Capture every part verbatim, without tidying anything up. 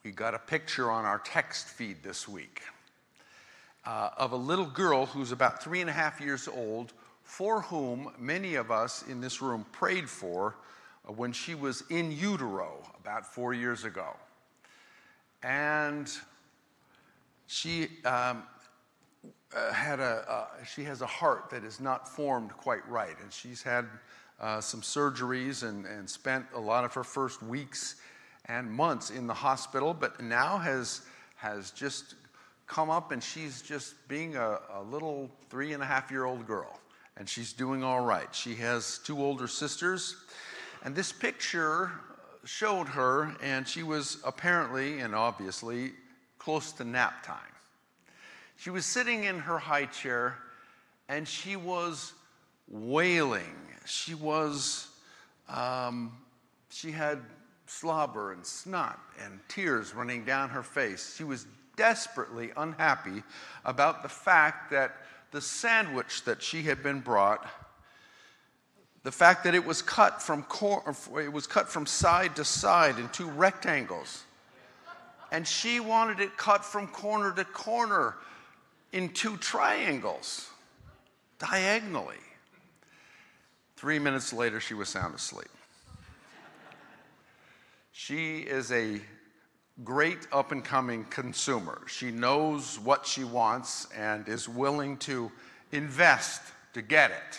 we got a picture on our text feed this week uh, of a little girl who's about three and a half years old, for whom many of us in this room prayed for uh, when she was in utero about four years ago. And she um, uh, had a uh, she has a heart that is not formed quite right, and she's had uh, some surgeries and, and spent a lot of her first weeks and months in the hospital, but now has has just come up, and she's just being a, a little three and a half year old girl, and she's doing all right. She has two older sisters, and this picture showed her, and she was apparently and obviously close to nap time. She was sitting in her high chair, and she was wailing. She was, um, she had slobber and snot and tears running down her face. She was desperately unhappy about the fact that the sandwich that she had been brought, the fact that it was cut from cor- it was cut from side to side in two rectangles, and she wanted it cut from corner to corner in two triangles, diagonally. Three minutes later, she was sound asleep. She is a great up-and-coming consumer. She knows what she wants and is willing to invest to get it.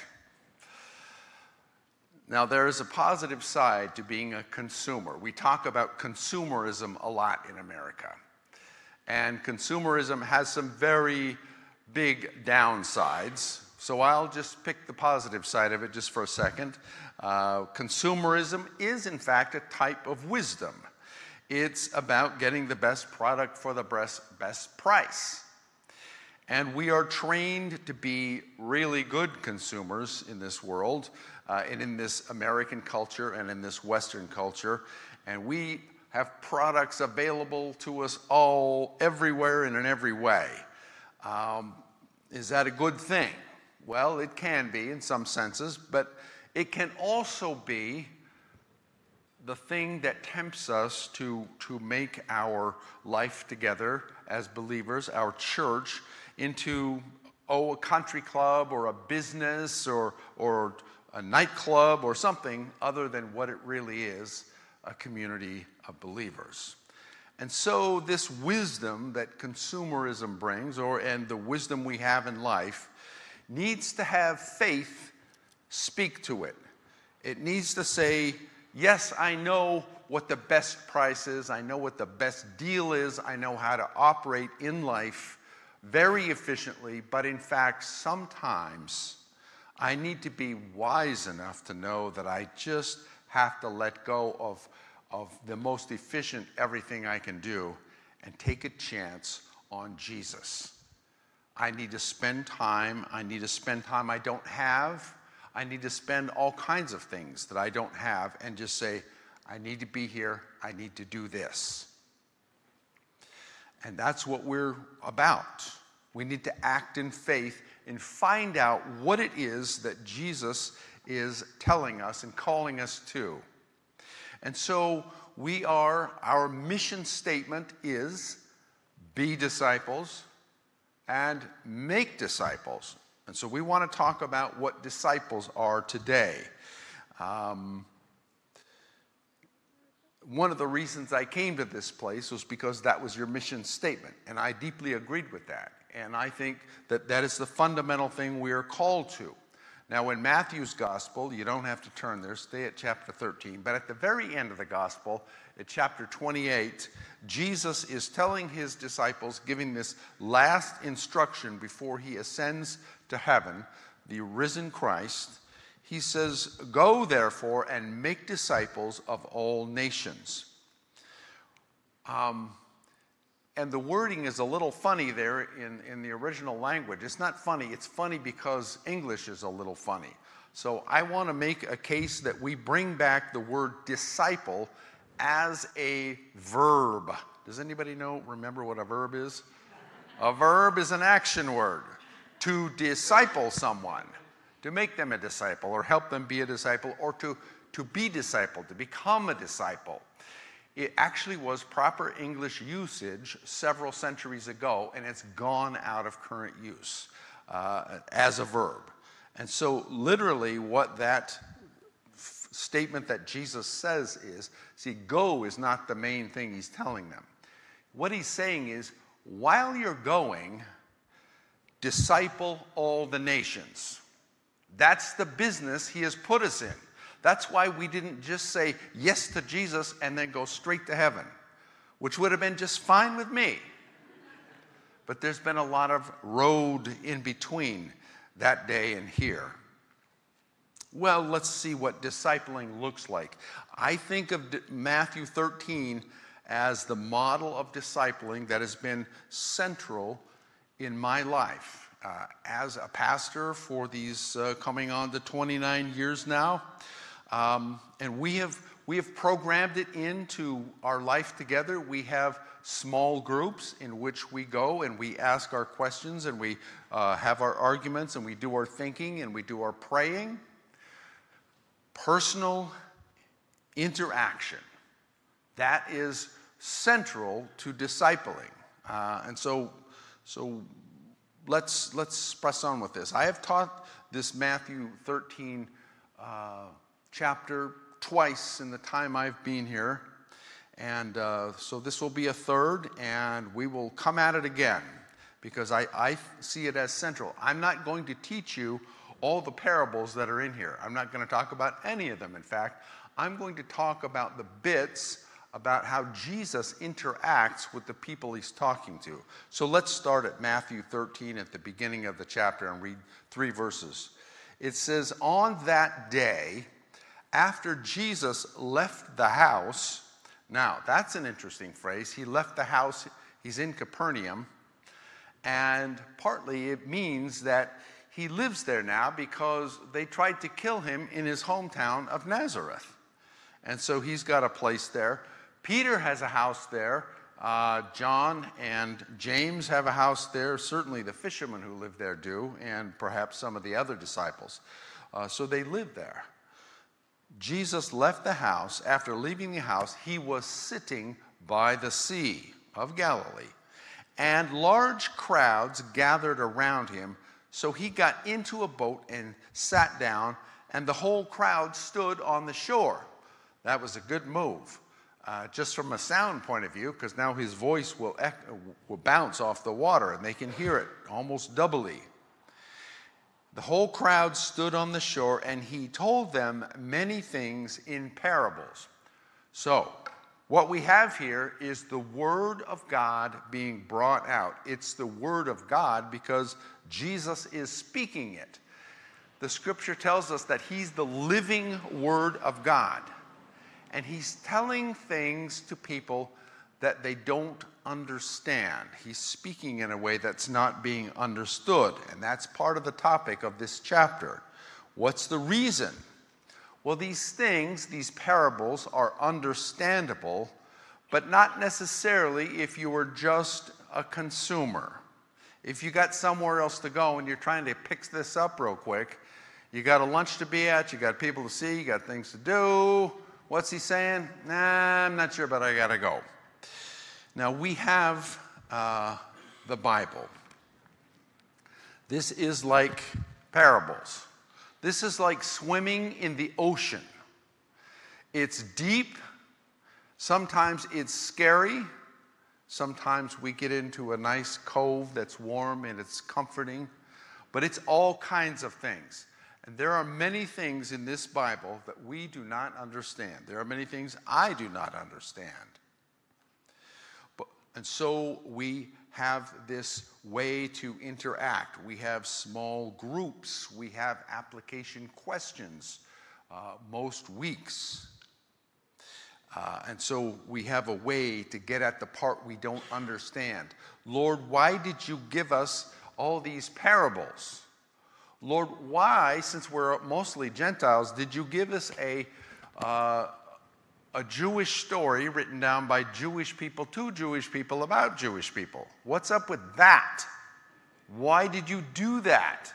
Now, there is a positive side to being a consumer. We talk about consumerism a lot in America. And consumerism has some very big downsides. So I'll just pick the positive side of it just for a second. Uh, consumerism is, in fact, a type of wisdom. It's about getting the best product for the best, best price. And we are trained to be really good consumers in this world, uh, and in this American culture and in this Western culture. And we have products available to us all, everywhere and in every way. Um, is that a good thing? Well, it can be in some senses, but it can also be the thing that tempts us to, to make our life together as believers, our church, into, oh, a country club or a business or, or a nightclub or something other than what it really is, a community of believers. And so this wisdom that consumerism brings, or and the wisdom we have in life, needs to have faith speak to it. It needs to say, yes, I know what the best price is. I know what the best deal is. I know how to operate in life very efficiently. But in fact, sometimes I need to be wise enough to know that I just have to let go of, of the most efficient everything I can do and take a chance on Jesus. I need to spend time. I need to spend time I don't have. I need to spend all kinds of things that I don't have and just say, I need to be here. I need to do this. And that's what we're about. We need to act in faith and find out what it is that Jesus is telling us and calling us to. And so we are, our mission statement is be disciples and make disciples. And so we want to talk about what disciples are today. Um, one of the reasons I came to this place was because that was your mission statement, and I deeply agreed with that. And I think that that is the fundamental thing we are called to. Now, in Matthew's gospel, you don't have to turn there, stay at chapter thirteen, but at the very end of the gospel, at chapter twenty-eight, Jesus is telling his disciples, giving this last instruction before he ascends to heaven, the risen Christ. He says, go therefore and make disciples of all nations. Um, and the wording is a little funny there in, in the original language. It's not funny, it's funny because English is a little funny. So I want to make a case that we bring back the word disciple as a verb. Does anybody know, remember what a verb is? A verb is an action word. To disciple someone, to make them a disciple or help them be a disciple, or to, to be discipled, to become a disciple. It actually was proper English usage several centuries ago, and it's gone out of current use uh, as a verb. And so literally what that f- statement that Jesus says is, see, go is not the main thing he's telling them. What he's saying is, while you're going, disciple all the nations. That's the business he has put us in. That's why we didn't just say yes to Jesus and then go straight to heaven, which would have been just fine with me. But there's been a lot of road in between that day and here. Well, let's see what discipling looks like. I think of Matthew thirteen as the model of discipling that has been central in my life. Uh, as a pastor for these uh, coming on to twenty-nine years now, um, and we have we have programmed it into our life together. We have small groups in which we go and we ask our questions and we uh, have our arguments and we do our thinking and we do our praying. Personal interaction, that is central to discipling, uh, and so so. Let's, let's press on with this. I have taught this Matthew thirteen uh, chapter twice in the time I've been here. And uh, so this will be a third, and we will come at it again because I, I see it as central. I'm not going to teach you all the parables that are in here. I'm not going to talk about any of them. In fact, I'm going to talk about the bits about how Jesus interacts with the people he's talking to. So let's start at Matthew thirteen at the beginning of the chapter and read three verses. It says, on that day, after Jesus left the house, now that's an interesting phrase. He left the house, he's in Capernaum, and partly it means that he lives there now because they tried to kill him in his hometown of Nazareth. And so he's got a place there. Peter has a house there. Uh, John and James have a house there. Certainly the fishermen who live there do, and perhaps some of the other disciples. Uh, so they live there. Jesus left the house. After leaving the house, he was sitting by the Sea of Galilee. And large crowds gathered around him. So he got into a boat and sat down, and the whole crowd stood on the shore. That was a good move. Uh, just from a sound point of view, because now his voice will, echo, will bounce off the water and they can hear it almost doubly. The whole crowd stood on the shore and he told them many things in parables. So, what we have here is the Word of God being brought out. It's the Word of God because Jesus is speaking it. The Scripture tells us that he's the living Word of God. And he's telling things to people that they don't understand. He's speaking in a way that's not being understood. And that's part of the topic of this chapter. What's the reason? Well, these things, these parables, are understandable, but not necessarily if you were just a consumer. If you got somewhere else to go and you're trying to pick this up real quick, you got a lunch to be at, you got people to see, you got things to do. What's he saying? Nah, I'm not sure, but I got to go. Now, we have uh, the Bible. This is like parables. This is like swimming in the ocean. It's deep. Sometimes it's scary. Sometimes we get into a nice cove that's warm and it's comforting. But it's all kinds of things. And there are many things in this Bible that we do not understand. There are many things I do not understand. But, and so we have this way to interact. We have small groups. We have application questions uh, most weeks. Uh, and so we have a way to get at the part we don't understand. Lord, why did you give us all these parables? Lord, why, since we're mostly Gentiles, did you give us a, uh, a Jewish story written down by Jewish people to Jewish people about Jewish people? What's up with that? Why did you do that?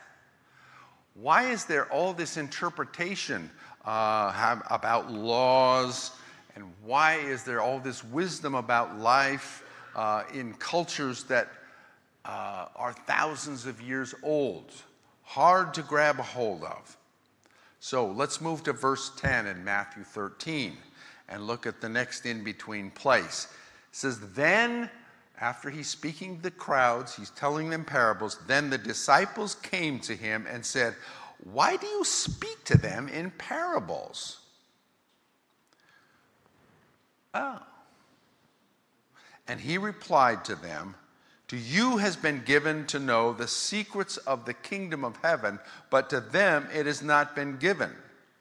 Why is there all this interpretation uh, have, about laws And why is there all this wisdom about life uh, in cultures that uh, are thousands of years old? Hard to grab a hold of. So let's move to verse ten in Matthew thirteen and look at the next in-between place. It says, then, after he's speaking to the crowds, he's telling them parables, then the disciples came to him and said, why do you speak to them in parables? Oh. And he replied to them, to you has been given to know the secrets of the kingdom of heaven, but to them it has not been given.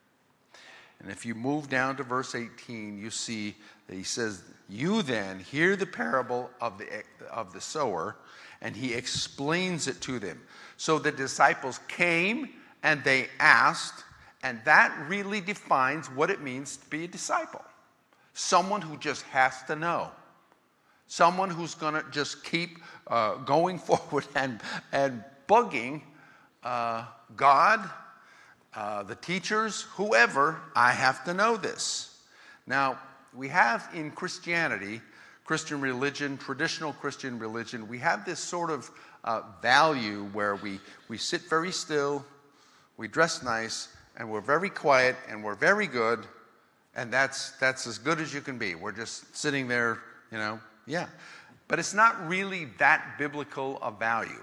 And if you move down to verse eighteen, you see that he says, you then hear the parable of the, of the sower, and he explains it to them. So the disciples came and they asked, and that really defines what it means to be a disciple. Someone who just has to know. Someone who's going to just keep uh, going forward and, and bugging uh, God, uh, the teachers, whoever, I have to know this. Now, we have in Christianity, Christian religion, traditional Christian religion, we have this sort of uh, value where we, we sit very still, we dress nice, and we're very quiet, and we're very good, and that's, that's as good as you can be. We're just sitting there, you know, yeah. But it's not really that biblical a value.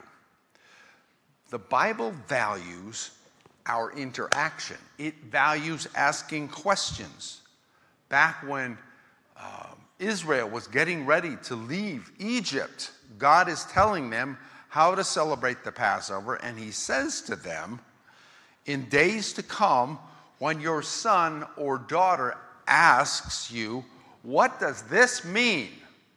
The Bible values our interaction. It values asking questions. Back when uh, Israel was getting ready to leave Egypt, God is telling them how to celebrate the Passover, and he says to them, in days to come, when your son or daughter asks you, what does this mean?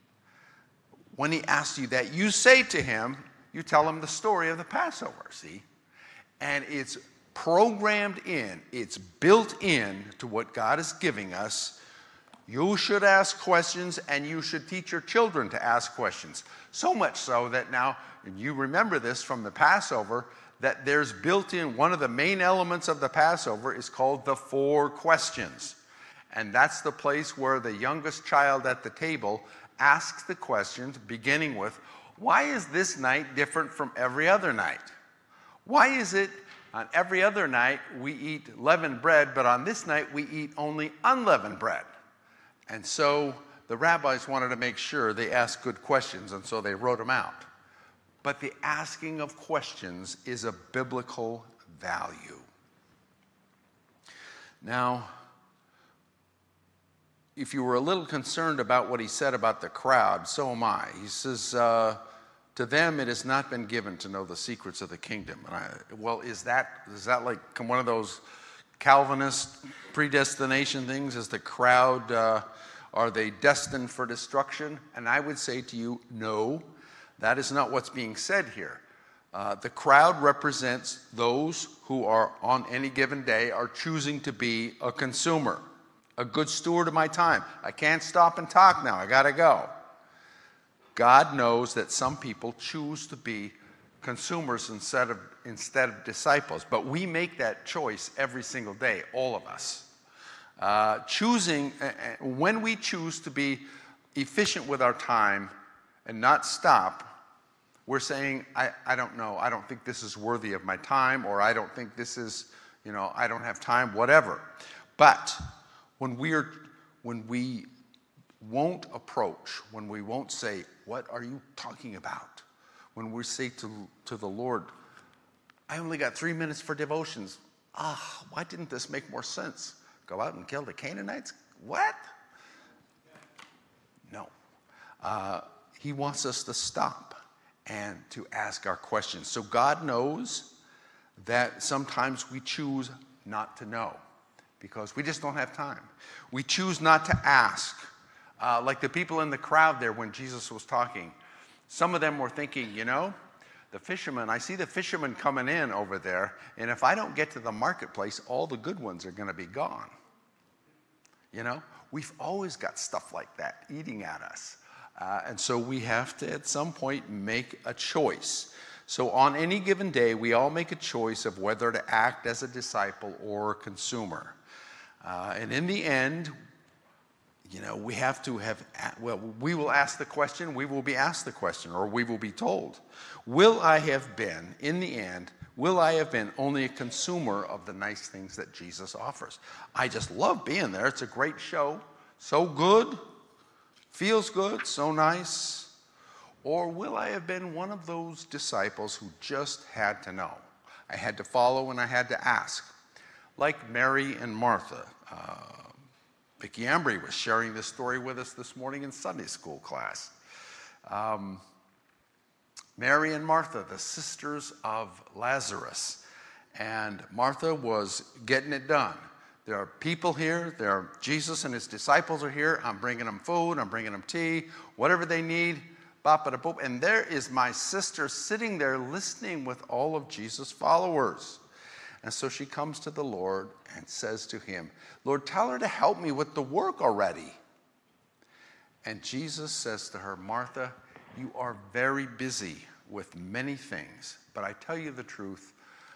When he asks you that, you say to him, you tell him the story of the Passover, see? And it's programmed in, it's built in to what God is giving us. You should ask questions, and you should teach your children to ask questions. So much so that now, and you remember this from the Passover, that there's built in, one of the main elements of the Passover is called the four questions. And that's the place where the youngest child at the table asks the questions, beginning with, why is this night different from every other night? Why is it on every other night we eat leavened bread, but on this night we eat only unleavened bread? And so the rabbis wanted to make sure they asked good questions, and so they wrote them out. But the asking of questions is a biblical value. Now, if you were a little concerned about what he said about the crowd, so am I. He says, uh, to them it has not been given to know the secrets of the kingdom. And I, well, is that, is that like one of those Calvinist predestination things? Is the crowd, uh, are they destined for destruction? And I would say to you, no, that is not what's being said here. Uh, the crowd represents those who are on any given day are choosing to be a consumer, a good steward of my time. I can't stop and talk now. I got to go. God knows that some people choose to be consumers instead of, instead of disciples. But we make that choice every single day, all of us. Uh, choosing, uh, when we choose to be efficient with our time and not stop, we're saying, I, I don't know, I don't think this is worthy of my time, or I don't think this is, you know, I don't have time, whatever. But when we're, when we won't approach, when we won't say, what are you talking about? When we say to, to the Lord, I only got three minutes for devotions. Ah, why didn't this make more sense? Go out and kill the Canaanites? What? No. Uh, he wants us to stop and to ask our questions. So God knows that sometimes we choose not to know because we just don't have time. We choose not to ask. Uh, like the people in the crowd there when Jesus was talking, some of them were thinking, you know, the fishermen, I see the fishermen coming in over there, and if I don't get to the marketplace, all the good ones are going to be gone. You know, we've always got stuff like that eating at us. Uh, and so we have to, at some point, make a choice. So on any given day, we all make a choice of whether to act as a disciple or a consumer. Uh, and in the end, you know, we have to have, well, we will ask the question, we will be asked the question, or we will be told, will I have been, in the end, will I have been only a consumer of the nice things that Jesus offers? I just love being there. It's a great show. So good. Feels good. So nice. Or will I have been one of those disciples who just had to know? I had to follow and I had to ask. Like Mary and Martha. Uh, Vicki Embry was sharing this story with us this morning in Sunday school class. Um, Mary and Martha, the sisters of Lazarus. And Martha was getting it done. There are people here. There are Jesus and his disciples are here. I'm bringing them food. I'm bringing them tea. Whatever they need. Bop-a-da-boop. And there is my sister sitting there listening with all of Jesus' followers. And so she comes to the Lord and says to him, Lord, tell her to help me with the work already. And Jesus says to her, Martha, you are very busy with many things, but I tell you the truth,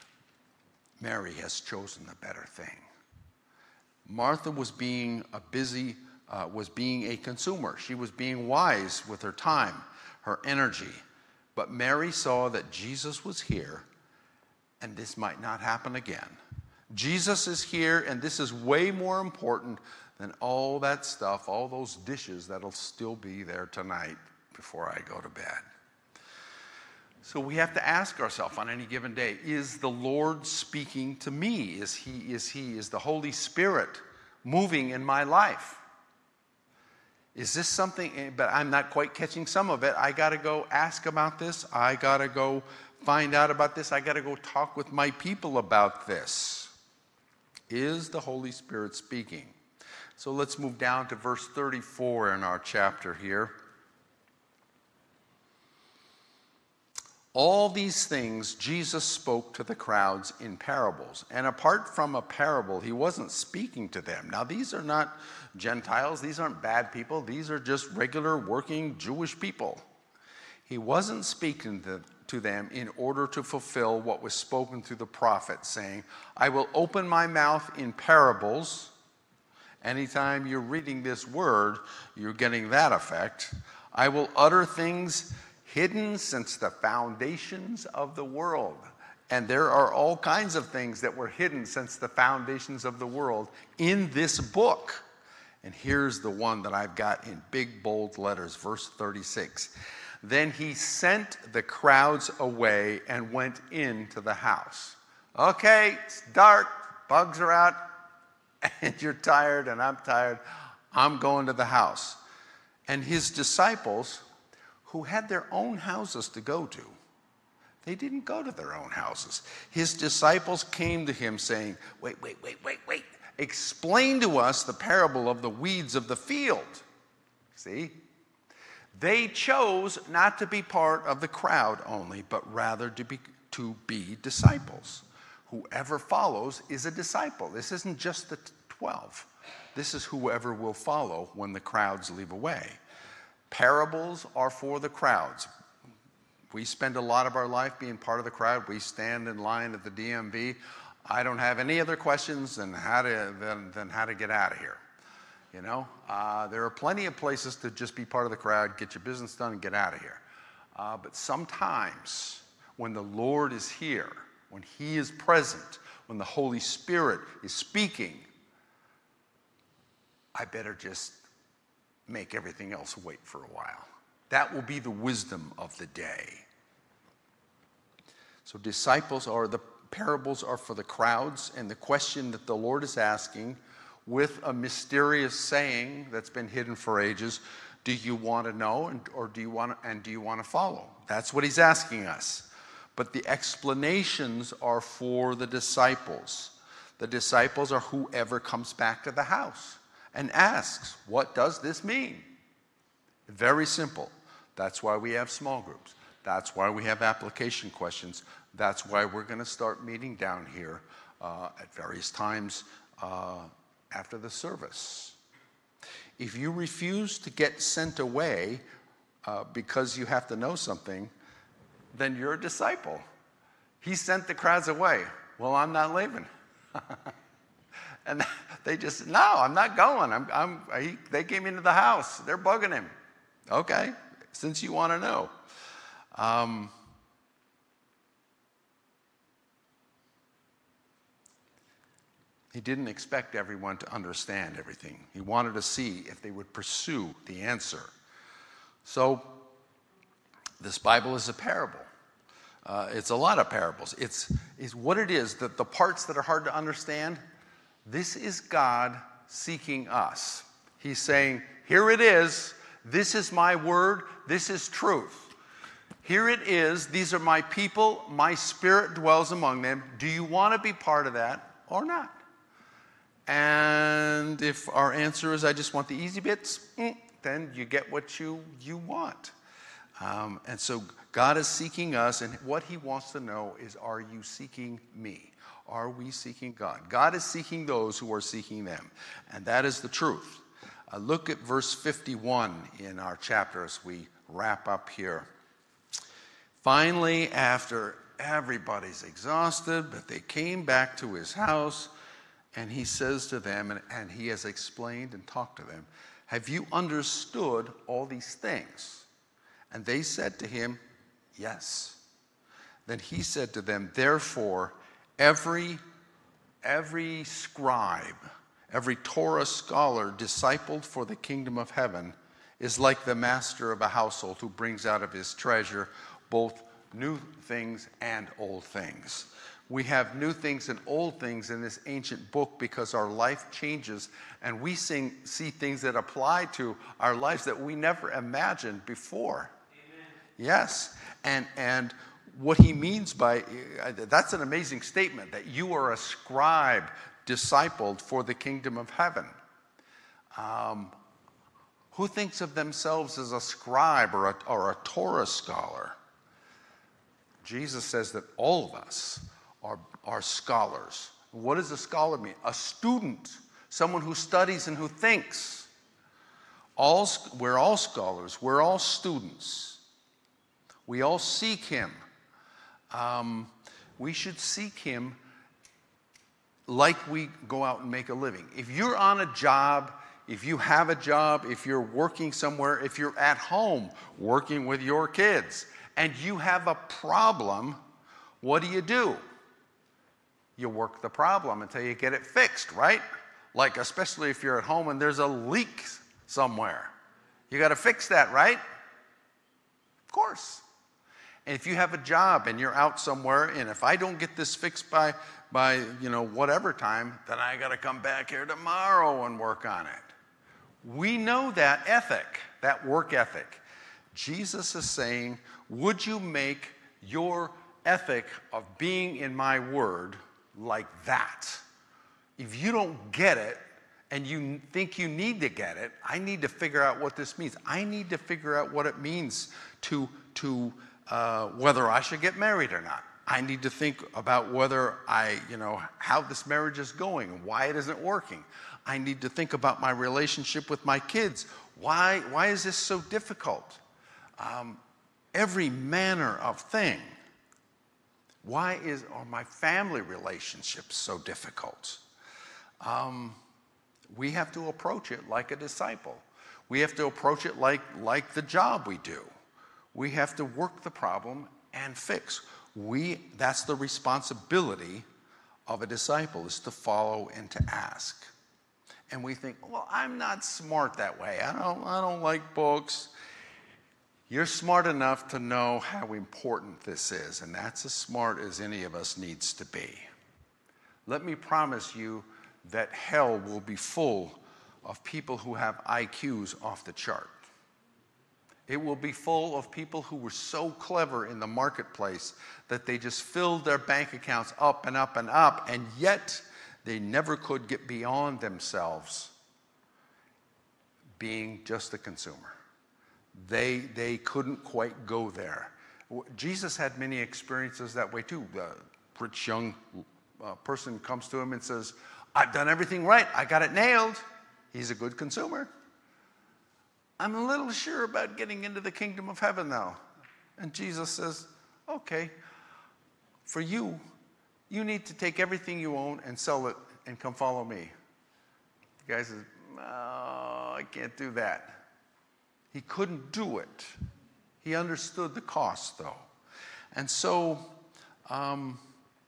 Mary has chosen the better thing. Martha was being a busy, uh, was being a consumer. She was being wise with her time, her energy. But Mary saw that Jesus was here, and this might not happen again. Jesus is here, and this is way more important than all that stuff, all those dishes that'll still be there tonight before I go to bed. So we have to ask ourselves on any given day, is the Lord speaking to me? Is he, is he, is the Holy Spirit moving in my life? Is this something, but I'm not quite catching some of it. I got to go ask about this. I got to go find out about this. I got to go talk with my people about this. Is the Holy Spirit speaking? So let's move down to verse thirty-four in our chapter here. All these things Jesus spoke to the crowds in parables. And apart from a parable, he wasn't speaking to them. Now, these are not Gentiles. These aren't bad people. These are just regular working Jewish people. He wasn't speaking to, to them in order to fulfill what was spoken through the prophet, saying, I will open my mouth in parables. Anytime you're reading this word, you're getting that effect. I will utter things hidden since the foundations of the world. And there are all kinds of things that were hidden since the foundations of the world in this book. And here's the one that I've got in big bold letters, verse thirty-six. Then he sent the crowds away and went into the house. Okay, it's dark, bugs are out, and you're tired and I'm tired. I'm going to the house. And his disciples, who had their own houses to go to, they didn't go to their own houses. His disciples came to him saying, wait, wait, wait, wait, wait. Explain to us the parable of the weeds of the field. See? They chose not to be part of the crowd only, but rather to be, to be disciples. Whoever follows is a disciple. This isn't just the twelve. This is whoever will follow when the crowds leave away. Parables are for the crowds. We spend a lot of our life being part of the crowd. We stand in line at the D M V. I don't have any other questions than how to, than, than how to get out of here. You know, uh, there are plenty of places to just be part of the crowd, get your business done, and get out of here. Uh, but sometimes when the Lord is here, when he is present, when the Holy Spirit is speaking, I better just make everything else wait for a while. That will be the wisdom of the day. So disciples are, the parables are for the crowds, and the question that the Lord is asking with a mysterious saying that's been hidden for ages, do you want to know and, or do you want to, and do you want to follow? That's what he's asking us. But the explanations are for the disciples. The disciples are whoever comes back to the house and asks, what does this mean? Very simple. That's why we have small groups. That's why we have application questions. That's why we're going to start meeting down here uh, at various times uh, after the service. If you refuse to get sent away uh, because you have to know something, then you're a disciple. He sent the crowds away. Well, I'm not leaving. And They just, no, I'm not going. I'm, I'm, he, they came into the house. They're bugging him. Okay, since you want to know. Um, he didn't expect everyone to understand everything. He wanted to see if they would pursue the answer. So this Bible is a parable. Uh, it's a lot of parables. It's, it's what it is, that the parts that are hard to understand, this is God seeking us. He's saying, here it is. This is my word. This is truth. Here it is. These are my people. My spirit dwells among them. Do you want to be part of that or not? And if our answer is, I just want the easy bits, then you get what you, you want. Um, and so God is seeking us, and what he wants to know is, are you seeking me? Are we seeking God? God is seeking those who are seeking them, and that is the truth. Uh, look at verse fifty-one in our chapter as we wrap up here. Finally, after everybody's exhausted, but they came back to his house, and he says to them, and, and he has explained and talked to them, have you understood all these things? And they said to him, yes. Then he said to them, therefore, every, every scribe, every Torah scholar discipled for the kingdom of heaven is like the master of a household who brings out of his treasure both new things and old things. We have new things and old things in this ancient book because our life changes, and we sing, see things that apply to our lives that we never imagined before. Amen. Yes, and and what he means by, that's an amazing statement, that you are a scribe discipled for the kingdom of heaven. Um, who thinks of themselves as a scribe or a, or a Torah scholar? Jesus says that all of us are, are scholars. What does a scholar mean? A student, someone who studies and who thinks. All, we're all scholars. We're all students. We all seek him. Um, we should seek him like we go out and make a living. If you're on a job, if you have a job, if you're working somewhere, if you're at home working with your kids, and you have a problem, what do you do? You work the problem until you get it fixed, right? Like, especially if you're at home and there's a leak somewhere. You got to fix that, right? Of course. And if you have a job and you're out somewhere, and if I don't get this fixed by, by you know, whatever time, then I got to come back here tomorrow and work on it. We know that ethic, that work ethic. Jesus is saying, would you make your ethic of being in my word like that? If you don't get it and you think you need to get it, I need to figure out what this means. I need to figure out what it means to, to uh, whether I should get married or not. I need to think about whether I, you know, how this marriage is going and why it isn't working. I need to think about my relationship with my kids. Why, why is this so difficult? Um, every manner of thing. Why is are my family relationships so difficult? Um, we have to approach it like a disciple. We have to approach it like, like the job we do. We have to work the problem and fix. We, that's the responsibility of a disciple, is to follow and to ask. And we think, well, I'm not smart that way. I don't, I don't like books. You're smart enough to know how important this is, and that's as smart as any of us needs to be. Let me promise you that hell will be full of people who have I Qs off the chart. It will be full of people who were so clever in the marketplace that they just filled their bank accounts up and up and up, and yet they never could get beyond themselves being just a consumer. They, they couldn't quite go there. Jesus had many experiences that way too. The rich young uh, person comes to him and says, I've done everything right. I got it nailed. He's a good consumer. I'm a little sure about getting into the kingdom of heaven though. And Jesus says, okay, for you, you need to take everything you own and sell it and come follow me. The guy says, "No, I can't do that." He couldn't do it. He understood the cost, though. And so um,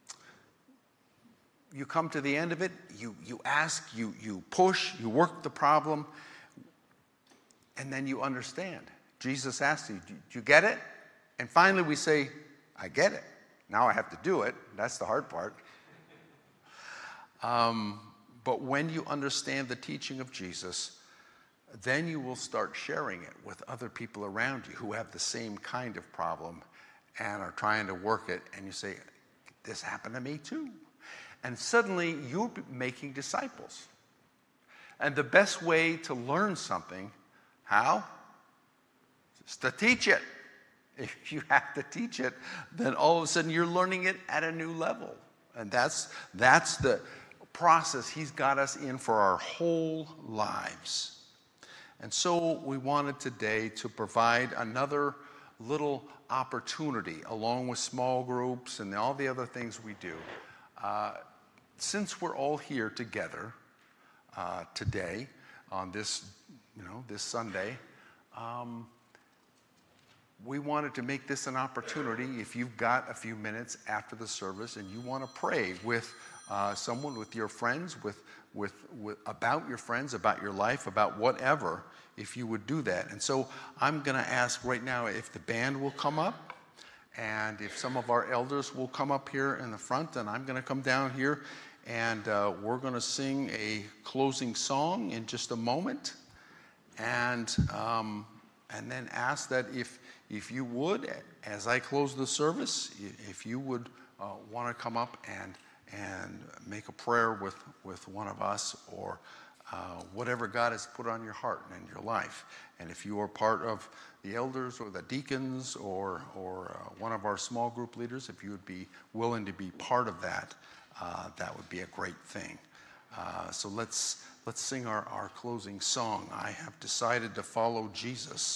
you come to the end of it, you, you ask, you, you push, you work the problem, and then you understand. Jesus asked you, do you get it? And finally we say, I get it. Now I have to do it. That's the hard part. Um, but when you understand the teaching of Jesus, then you will start sharing it with other people around you who have the same kind of problem and are trying to work it. And you say, this happened to me too. And suddenly you're making disciples. And the best way to learn something, how? Is to teach it. If you have to teach it, then all of a sudden you're learning it at a new level. And that's, that's the process he's got us in for our whole lives. And so we wanted today to provide another little opportunity, along with small groups and all the other things we do. Uh, since we're all here together uh, today on this, you know, this Sunday, um, we wanted to make this an opportunity. If you've got a few minutes after the service and you want to pray with uh, someone, with your friends, with, with, with about your friends, about your life, about whatever, if you would do that. And so I'm going to ask right now if the band will come up, and if some of our elders will come up here in the front, and I'm going to come down here, and uh, we're going to sing a closing song in just a moment, and um, and then ask that if if you would, as I close the service, if you would uh, want to come up and and make a prayer with with one of us, or uh, whatever God has put on your heart and in your life. And if you are part of the elders or the deacons or or uh, one of our small group leaders, if you would be willing to be part of that, uh, that would be a great thing. Uh, so let's let's sing our, our closing song. I have decided to follow Jesus.